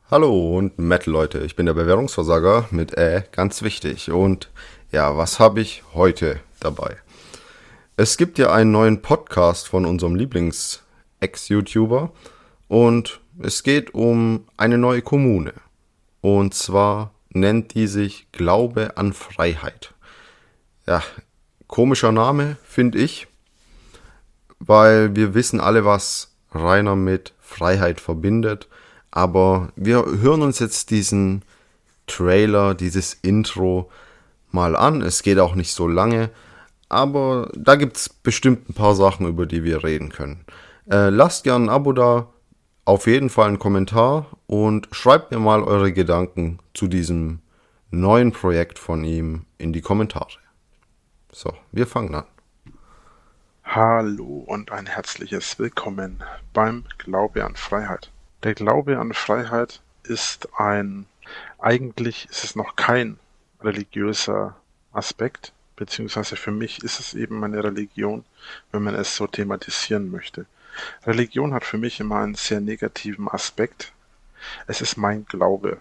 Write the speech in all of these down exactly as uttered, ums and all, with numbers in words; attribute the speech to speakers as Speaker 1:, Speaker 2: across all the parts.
Speaker 1: Hallo und Metal Leute, ich bin der Bewährungsversager mit Ä, ganz wichtig. Und ja, was habe ich heute dabei? Es gibt ja einen neuen Podcast von unserem Lieblings-Ex-YouTuber und es geht um eine neue Kommune. Und zwar nennt die sich Glaube an Freiheit. Ja, komischer Name, finde ich, weil wir wissen alle, was Rainer mit Freiheit verbindet. Aber wir hören uns jetzt diesen Trailer, dieses Intro mal an. Es geht auch nicht so lange, aber da gibt es bestimmt ein paar Sachen, über die wir reden können. Äh, lasst gerne ein Abo da, auf jeden Fall einen Kommentar und schreibt mir mal eure Gedanken zu diesem neuen Projekt von ihm in die Kommentare. So, wir fangen an.
Speaker 2: Hallo und ein herzliches Willkommen beim Glaube an Freiheit. Der Glaube an Freiheit ist ein, eigentlich ist es noch kein religiöser Aspekt, beziehungsweise für mich ist es eben eine Religion, wenn man es so thematisieren möchte. Religion hat für mich immer einen sehr negativen Aspekt. Es ist mein Glaube.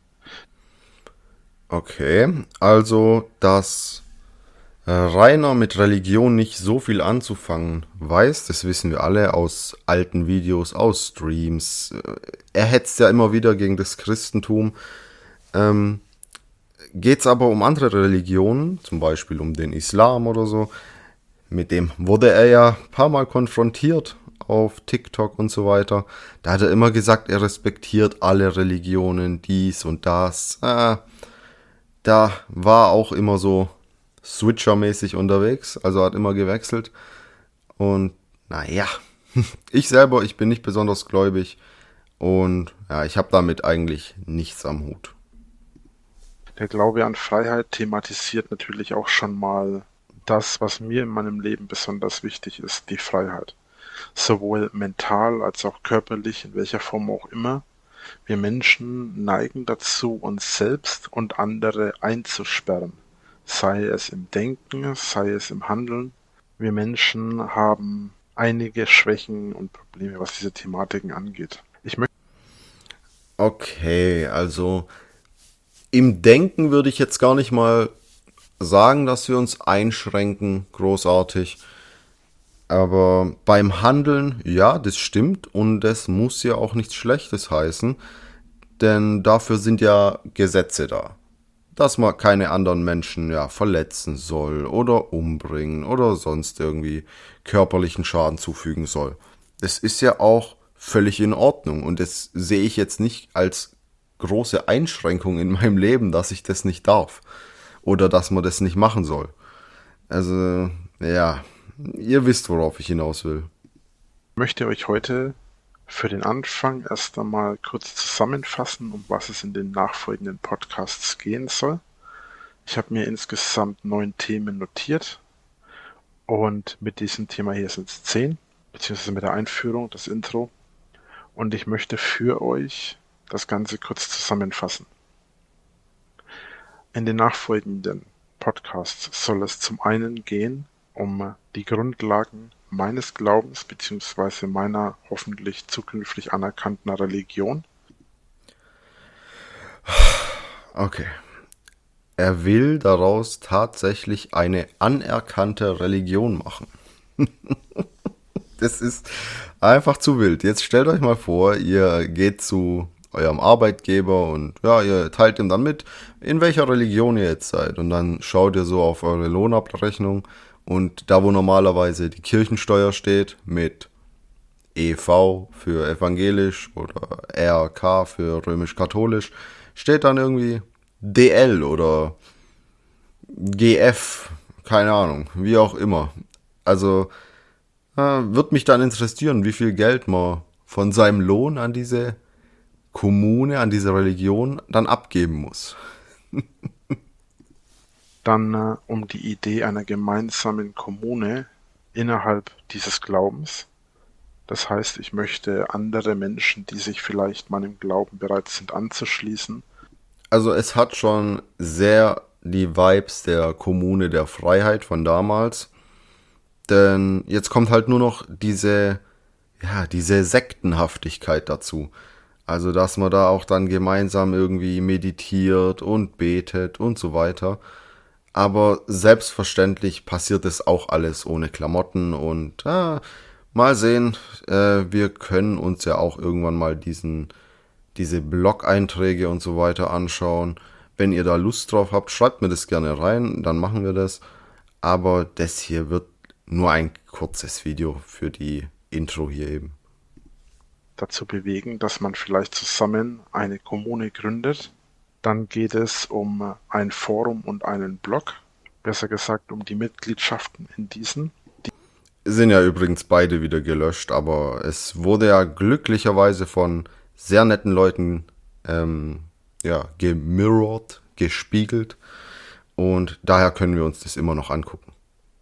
Speaker 1: Okay, also dass äh, Rainer mit Religion nicht so viel anzufangen weiß, das wissen wir alle aus alten Videos, aus Streams. Äh, Er hetzt ja immer wieder gegen das Christentum. Ähm, geht's aber um andere Religionen, zum Beispiel um den Islam oder so. Mit dem wurde er ja ein paar Mal konfrontiert auf TikTok und so weiter. Da hat er immer gesagt, er respektiert alle Religionen, dies und das. Äh, da war auch immer so Switcher-mäßig unterwegs, also hat immer gewechselt. Und naja, ich selber, ich bin nicht besonders gläubig und ja, ich habe damit eigentlich nichts am Hut.
Speaker 2: Der Glaube an Freiheit thematisiert natürlich auch schon mal das, was mir in meinem Leben besonders wichtig ist, die Freiheit. Sowohl mental als auch körperlich, in welcher Form auch immer. Wir Menschen neigen dazu, uns selbst und andere einzusperren. Sei es im Denken, sei es im Handeln. Wir Menschen haben einige Schwächen und Probleme, was diese Thematiken angeht. Ich möchte
Speaker 1: Okay, also im Denken würde ich jetzt gar nicht mal sagen, dass wir uns einschränken, großartig. Aber beim Handeln, ja, das stimmt und das muss ja auch nichts Schlechtes heißen, denn dafür sind ja Gesetze da. Dass man keine anderen Menschen ja verletzen soll oder umbringen oder sonst irgendwie körperlichen Schaden zufügen soll. Das ist ja auch völlig in Ordnung und das sehe ich jetzt nicht als große Einschränkung in meinem Leben, dass ich das nicht darf oder dass man das nicht machen soll. Also, ja, ihr wisst, worauf ich hinaus will.
Speaker 2: möchte euch heute für den Anfang erst einmal kurz zusammenfassen, um was es in den nachfolgenden Podcasts gehen soll. Ich habe mir insgesamt neun Themen notiert und mit diesem Thema hier sind es zehn, beziehungsweise mit der Einführung, das Intro. Und ich möchte für euch das Ganze kurz zusammenfassen. In den nachfolgenden Podcasts soll es zum einen gehen um die Grundlagen meines Glaubens beziehungsweise meiner hoffentlich zukünftig anerkannten Religion.
Speaker 1: Okay. Er will daraus tatsächlich eine anerkannte Religion machen. Das ist einfach zu wild. Jetzt stellt euch mal vor, ihr geht zu eurem Arbeitgeber und ja, ihr teilt ihm dann mit, in welcher Religion ihr jetzt seid. Und dann schaut ihr so auf eure Lohnabrechnung und da, wo normalerweise die Kirchensteuer steht, mit E V für evangelisch oder R K für römisch-katholisch, steht dann irgendwie D L oder G F, keine Ahnung, wie auch immer. Also äh, wird mich dann interessieren, wie viel Geld man von seinem Lohn an diese Kommune, an diese Religion dann abgeben muss.
Speaker 2: Dann äh, um die Idee einer gemeinsamen Kommune innerhalb dieses Glaubens. Das heißt, ich möchte andere Menschen, die sich vielleicht meinem Glauben bereit sind, anzuschließen.
Speaker 1: Also es hat schon sehr die Vibes der Kommune der Freiheit von damals. Denn jetzt kommt halt nur noch diese, ja, diese Sektenhaftigkeit dazu. Also, dass man da auch dann gemeinsam irgendwie meditiert und betet und so weiter. Aber selbstverständlich passiert es auch alles ohne Klamotten und ah, mal sehen, äh, wir können uns ja auch irgendwann mal diesen, diese Blog-Einträge und so weiter anschauen. Wenn ihr da Lust drauf habt, schreibt mir das gerne rein, dann machen wir das. Aber das hier wird nur ein kurzes Video für die Intro hier eben.
Speaker 2: Dazu bewegen, dass man vielleicht zusammen eine Kommune gründet. Dann geht es um ein Forum und einen Blog, besser gesagt um die Mitgliedschaften in diesen.
Speaker 1: Sind ja übrigens beide wieder gelöscht, aber es wurde ja glücklicherweise von sehr netten Leuten ähm, ja, gemirrored, gespiegelt und daher können wir uns das immer noch angucken.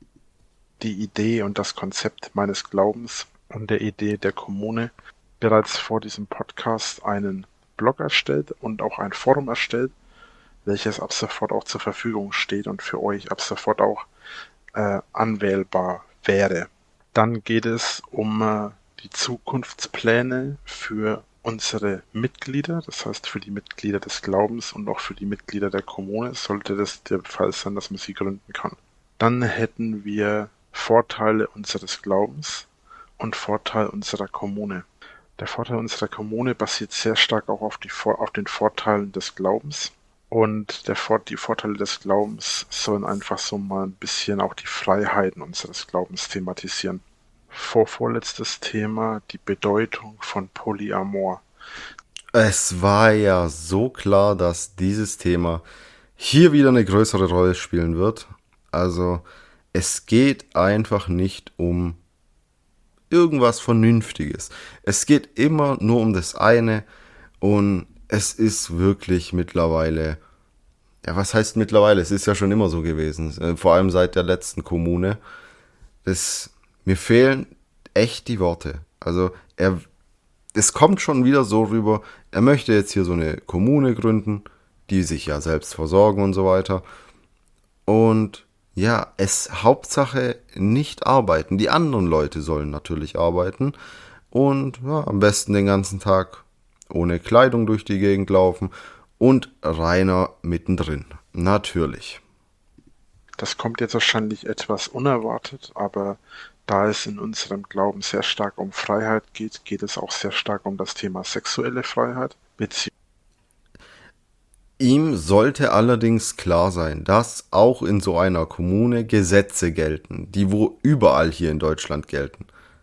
Speaker 2: Die Idee und das Konzept meines Glaubens und der Idee der Kommune bereits vor diesem Podcast einen Blog erstellt und auch ein Forum erstellt, welches ab sofort auch zur Verfügung steht und für euch ab sofort auch äh, anwählbar wäre. Dann geht es um äh, die Zukunftspläne für unsere Mitglieder, das heißt für die Mitglieder des Glaubens und auch für die Mitglieder der Kommune, sollte das der Fall sein, dass man sie gründen kann. Dann hätten wir Vorteile unseres Glaubens und Vorteil unserer Kommune. Der Vorteil unserer Kommune basiert sehr stark auch auf, die, auf den Vorteilen des Glaubens. Und der, die Vorteile des Glaubens sollen einfach so mal ein bisschen auch die Freiheiten unseres Glaubens thematisieren. Vor vorletztes Thema, die Bedeutung von Polyamor.
Speaker 1: Es war ja so klar, dass dieses Thema hier wieder eine größere Rolle spielen wird. Also es geht einfach nicht um irgendwas Vernünftiges. Es geht immer nur um das eine und es ist wirklich mittlerweile, ja was heißt mittlerweile, es ist ja schon immer so gewesen, vor allem seit der letzten Kommune, das, mir fehlen echt die Worte. Also er, es kommt schon wieder so rüber, er möchte jetzt hier so eine Kommune gründen, die sich ja selbst versorgen und so weiter und ja, es Hauptsache nicht arbeiten. Die anderen Leute sollen natürlich arbeiten und ja, am besten den ganzen Tag ohne Kleidung durch die Gegend laufen und Rainer mittendrin. Natürlich.
Speaker 2: Das kommt jetzt wahrscheinlich etwas unerwartet, aber da es in unserem Glauben sehr stark um Freiheit geht, geht es auch sehr stark um das Thema sexuelle Freiheit, beziehungsweise
Speaker 1: Ihm sollte allerdings klar sein, dass auch in so einer Kommune Gesetze gelten, die wo überall hier in Deutschland gelten.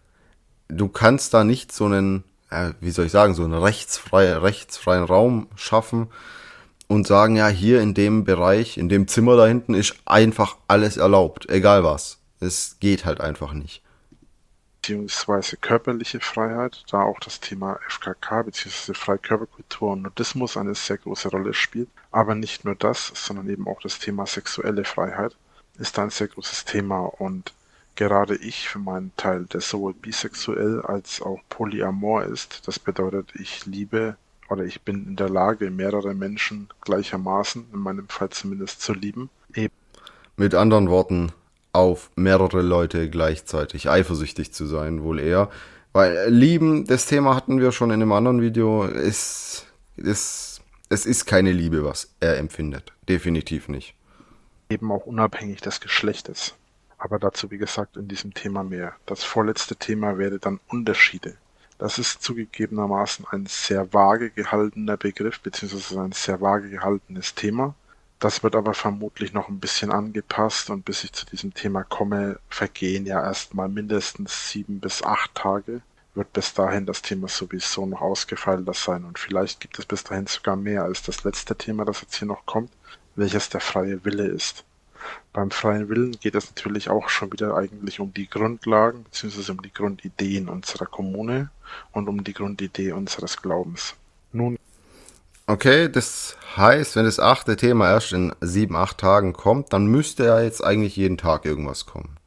Speaker 1: Du kannst da nicht so einen, äh, wie soll ich sagen, so einen rechtsfreien, rechtsfreien Raum schaffen und sagen, ja, hier in dem Bereich, in dem Zimmer da hinten ist einfach alles erlaubt, egal was. Es geht halt einfach nicht.
Speaker 2: beziehungsweise körperliche Freiheit, da auch das Thema F K K bzw. Freikörperkultur und Nudismus eine sehr große Rolle spielt. Aber nicht nur das, sondern eben auch das Thema sexuelle Freiheit ist ein sehr großes Thema und gerade ich für meinen Teil, der sowohl bisexuell als auch polyamor ist, das bedeutet, ich liebe oder ich bin in der Lage, mehrere Menschen gleichermaßen, in meinem Fall zumindest, zu lieben. Eben
Speaker 1: Mit anderen Worten, auf mehrere Leute gleichzeitig eifersüchtig zu sein, wohl eher. Weil Lieben, das Thema hatten wir schon in einem anderen Video, ist, ist, es ist keine Liebe, was er empfindet. Definitiv nicht.
Speaker 2: eben auch unabhängig des Geschlechtes. Aber dazu, wie gesagt, in diesem Thema mehr. Das vorletzte Thema wäre dann Unterschiede. Das ist zugegebenermaßen ein sehr vage gehaltener Begriff, beziehungsweise ein sehr vage gehaltenes Thema. Das wird aber vermutlich noch ein bisschen angepasst und bis ich zu diesem Thema komme, vergehen ja erstmal mindestens sieben bis acht Tage. Wird bis dahin das Thema sowieso noch ausgefeilter sein und vielleicht gibt es bis dahin sogar mehr als das letzte Thema, das jetzt hier noch kommt, welches der freie Wille ist. Beim freien Willen geht es natürlich auch schon wieder eigentlich um die Grundlagen bzw. um die Grundideen unserer Kommune und um die Grundidee unseres Glaubens. Nun
Speaker 1: Okay, das heißt, wenn das achte Thema erst in sieben, acht Tagen kommt, dann müsste ja jetzt eigentlich jeden Tag irgendwas kommen.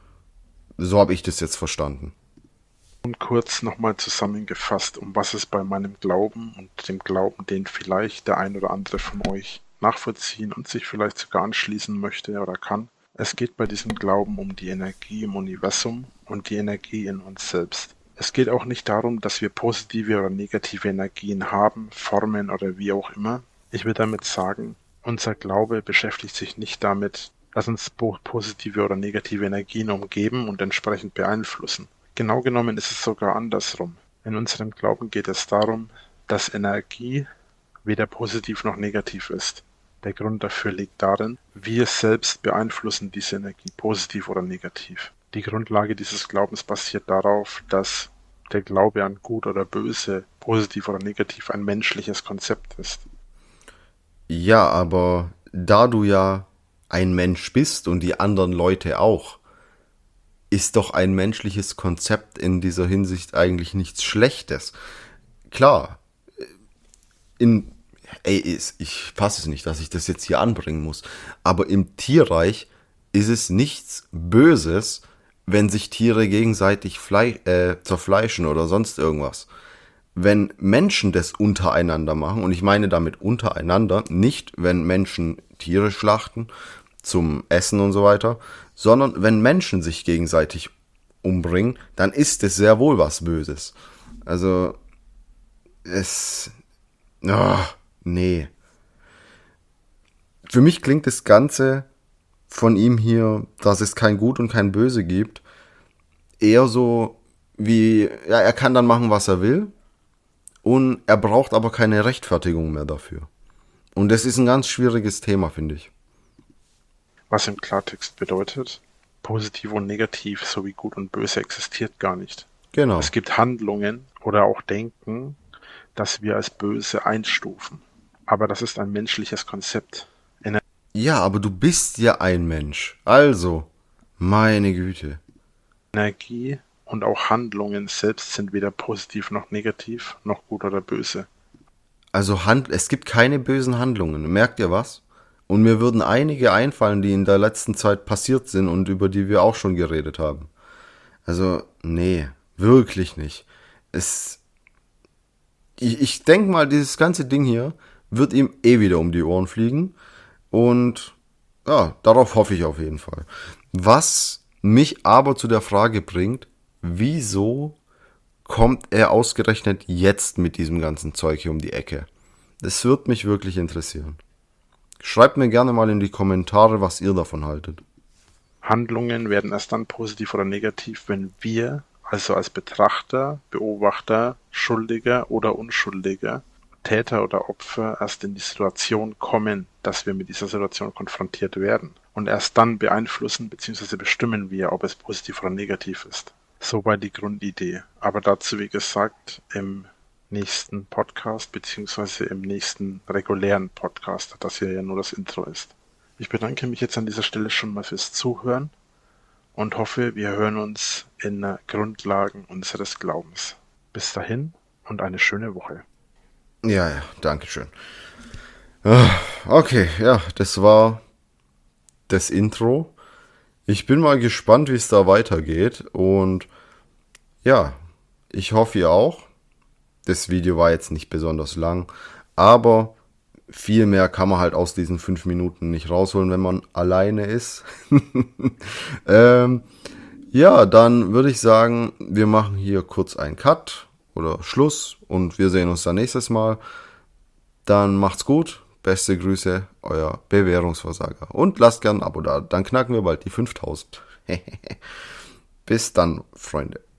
Speaker 1: So habe ich das jetzt verstanden.
Speaker 2: Nun kurz nochmal zusammengefasst, um was es bei meinem Glauben und dem Glauben, den vielleicht der ein oder andere von euch nachvollziehen und sich vielleicht sogar anschließen möchte oder kann. Es geht bei diesem Glauben um die Energie im Universum und die Energie in uns selbst. Es geht auch nicht darum, dass wir positive oder negative Energien haben, formen oder wie auch immer. Ich will damit sagen, unser Glaube beschäftigt sich nicht damit, dass uns positive oder negative Energien umgeben und entsprechend beeinflussen. Genau genommen ist es sogar andersrum. In unserem Glauben geht es darum, dass Energie weder positiv noch negativ ist. Der Grund dafür liegt darin, wir selbst beeinflussen diese Energie, positiv oder negativ. Die Grundlage dieses Glaubens basiert darauf, dass der Glaube an Gut oder Böse, positiv oder negativ, ein menschliches Konzept ist.
Speaker 1: Ja, aber da du ja ein Mensch bist und die anderen Leute auch, ist doch ein menschliches Konzept in dieser Hinsicht eigentlich nichts Schlechtes. Klar, in, ey, ich fasse es nicht, dass ich das jetzt hier anbringen muss, aber im Tierreich ist es nichts Böses, wenn sich Tiere gegenseitig Fle- äh, zerfleischen oder sonst irgendwas. Wenn Menschen das untereinander machen, und ich meine damit untereinander, nicht wenn Menschen Tiere schlachten zum Essen und so weiter, sondern wenn Menschen sich gegenseitig umbringen, dann ist es sehr wohl was Böses. Also, es... Oh, nee. Für mich klingt das Ganze von ihm hier, dass es kein Gut und kein Böse gibt, eher so wie, ja, er kann dann machen, was er will, und er braucht aber keine Rechtfertigung mehr dafür. Und das ist ein ganz schwieriges Thema, finde ich.
Speaker 2: Was im Klartext bedeutet, positiv und negativ sowie gut und böse existiert gar nicht.
Speaker 1: Genau.
Speaker 2: Es gibt Handlungen oder auch Denken, das wir als böse einstufen. Aber das ist ein menschliches Konzept. Ener-
Speaker 1: Ja, aber du bist ja ein Mensch. Also, meine Güte.
Speaker 2: Energie und auch Handlungen selbst sind weder positiv noch negativ, noch gut oder böse.
Speaker 1: Also Hand, es gibt keine bösen Handlungen. Merkt ihr was? Und mir würden einige einfallen, die in der letzten Zeit passiert sind und über die wir auch schon geredet haben. Also, nee, wirklich nicht. Es, ich, ich denke mal, dieses ganze Ding hier wird ihm eh wieder um die Ohren fliegen. Und ja, darauf hoffe ich auf jeden Fall. Was mich aber zu der Frage bringt, wieso kommt er ausgerechnet jetzt mit diesem ganzen Zeug hier um die Ecke? Das wird mich wirklich interessieren. Schreibt mir gerne mal in die Kommentare, was ihr davon haltet.
Speaker 2: Handlungen werden erst dann positiv oder negativ, wenn wir, also als Betrachter, Beobachter, Schuldiger oder Unschuldiger, Täter oder Opfer, erst in die Situation kommen, dass wir mit dieser Situation konfrontiert werden. Und erst dann beeinflussen bzw. bestimmen wir, ob es positiv oder negativ ist. Soweit die Grundidee. Aber dazu, wie gesagt, im nächsten Podcast bzw. im nächsten regulären Podcast, das hier ja nur das Intro ist. Ich bedanke mich jetzt an dieser Stelle schon mal fürs Zuhören und hoffe, wir hören uns in Grundlagen unseres Glaubens. Bis dahin und eine schöne Woche.
Speaker 1: Ja, ja, danke schön. Okay, ja, das war das Intro. Ich bin mal gespannt, wie es da weitergeht. Und ja, ich hoffe ihr auch. Das Video war jetzt nicht besonders lang, aber viel mehr kann man halt aus diesen fünf Minuten nicht rausholen, wenn man alleine ist. ähm, ja, dann würde ich sagen, wir machen hier kurz einen Cut oder Schluss und wir sehen uns dann nächstes Mal. Dann macht's gut. Beste Grüße, euer Bewährungsversager. Und lasst gerne ein Abo da, dann knacken wir bald die fünftausend. Bis dann, Freunde.